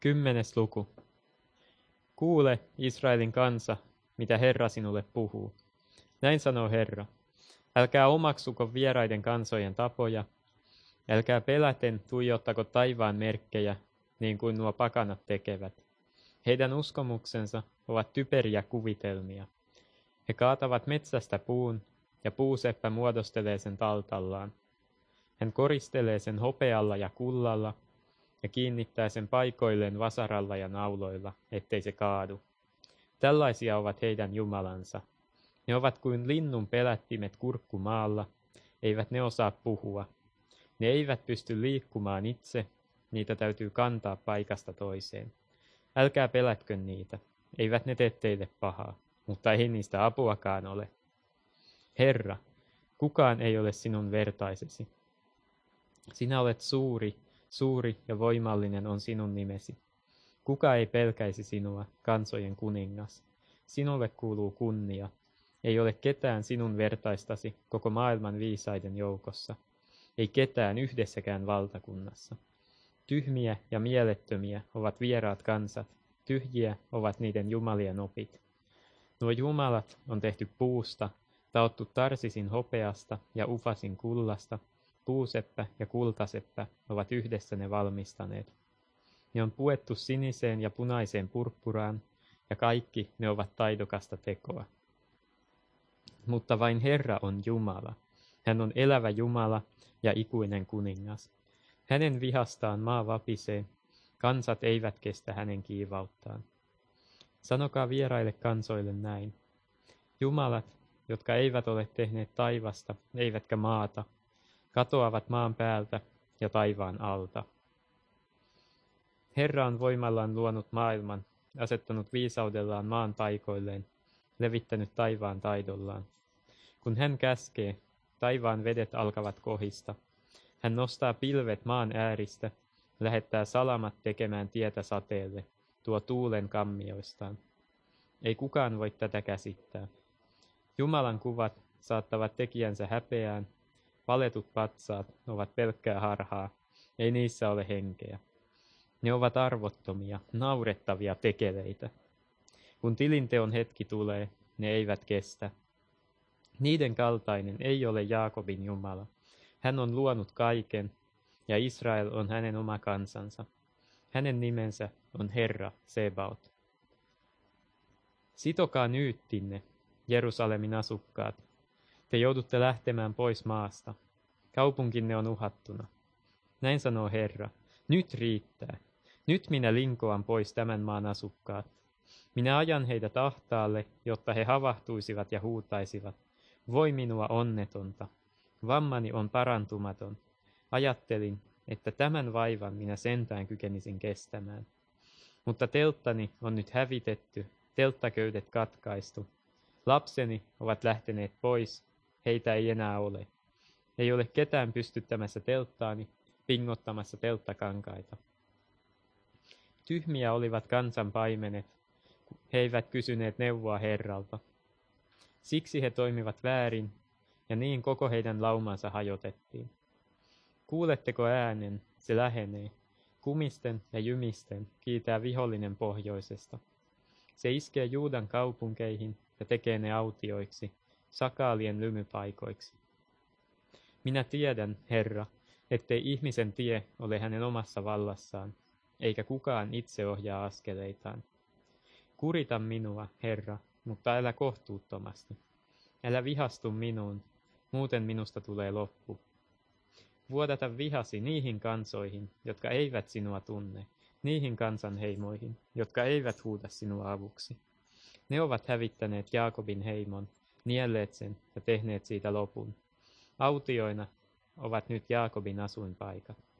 10. luku. Kuule, Israelin kansa, mitä Herra sinulle puhuu. Näin sanoo Herra. Älkää omaksuko vieraiden kansojen tapoja, älkää peläten tuijottako taivaan merkkejä, niin kuin nuo pakanat tekevät. Heidän uskomuksensa ovat typeriä kuvitelmia. He kaatavat metsästä puun, ja puuseppä muodostelee sen taltallaan. Hän koristelee sen hopealla ja kullalla, ja kiinnittää sen paikoilleen vasaralla ja nauloilla, ettei se kaadu. Tällaisia ovat heidän jumalansa. Ne ovat kuin linnun pelättimet kurkkumaalla, eivät ne osaa puhua. Ne eivät pysty liikkumaan itse, niitä täytyy kantaa paikasta toiseen. Älkää pelätkö niitä, eivät ne tee teille pahaa, mutta ei niistä apuakaan ole. Herra, kukaan ei ole sinun vertaisesi. Sinä olet suuri ja voimallinen on sinun nimesi. Kuka ei pelkäisi sinua, kansojen kuningas? Sinulle kuuluu kunnia. Ei ole ketään sinun vertaistasi koko maailman viisaiden joukossa. Ei ketään yhdessäkään valtakunnassa. Tyhmiä ja mielettömiä ovat vieraat kansat. Tyhjiä ovat niiden jumalien opit. Nuo jumalat on tehty puusta, taottu Tarsisin hopeasta ja Ufasin kullasta. Puuseppä ja kultaseppä ovat yhdessä ne valmistaneet. Ne on puettu siniseen ja punaiseen purppuraan, ja kaikki ne ovat taidokasta tekoa. Mutta vain Herra on Jumala. Hän on elävä Jumala ja ikuinen kuningas. Hänen vihastaan maa vapisee, kansat eivät kestä hänen kiivauttaan. Sanokaa vieraille kansoille näin. Jumalat, jotka eivät ole tehneet taivasta, eivätkä maata, katoavat maan päältä ja taivaan alta. Herra on voimallaan luonut maailman, asettanut viisaudellaan maan paikoilleen, levittänyt taivaan taidollaan. Kun hän käskee, taivaan vedet alkavat kohista. Hän nostaa pilvet maan ääristä, lähettää salamat tekemään tietä sateelle, tuo tuulen kammioistaan. Ei kukaan voi tätä käsittää. Jumalan kuvat saattavat tekijänsä häpeään, valetut patsaat ovat pelkkää harhaa, ei niissä ole henkeä. Ne ovat arvottomia, naurettavia tekeleitä. Kun tilinteon hetki tulee, ne eivät kestä. Niiden kaltainen ei ole Jaakobin Jumala. Hän on luonut kaiken, ja Israel on hänen oma kansansa. Hänen nimensä on Herra Sebaot. Sitokaa nyyttinne, Jerusalemin asukkaat. Te joudutte lähtemään pois maasta. Kaupunkinne on uhattuna. Näin sanoo Herra. Nyt riittää. Nyt minä linkoan pois tämän maan asukkaat. Minä ajan heidät ahtaalle, jotta he havahtuisivat ja huutaisivat. Voi minua onnetonta. Vammani on parantumaton. Ajattelin, että tämän vaivan minä sentään kykenisin kestämään. Mutta telttani on nyt hävitetty, telttaköydet katkaistu. Lapseni ovat lähteneet pois, heitä ei enää ole. Ei ole ketään pystyttämässä telttaani, pingottamassa telttakankaita. Tyhmiä olivat kansan paimenet, he eivät kysyneet neuvoa Herralta. Siksi he toimivat väärin, ja niin koko heidän laumansa hajotettiin. Kuuletteko äänen, se lähenee. Kumisten ja jymisten kiitää vihollinen pohjoisesta. Se iskee Juudan kaupunkeihin ja tekee ne autioiksi, sakaalien lymypaikoiksi. Minä tiedän, Herra, ettei ihmisen tie ole hänen omassa vallassaan, eikä kukaan itse ohjaa askeleitaan. Kurita minua, Herra, mutta älä kohtuuttomasti. Älä vihastu minuun, muuten minusta tulee loppu. Vuodata vihasi niihin kansoihin, jotka eivät sinua tunne, niihin kansanheimoihin, jotka eivät huuda sinua avuksi. Ne ovat hävittäneet Jaakobin heimon, nielleet sen ja tehneet siitä lopun. Autioina ovat nyt Jaakobin asuinpaikat.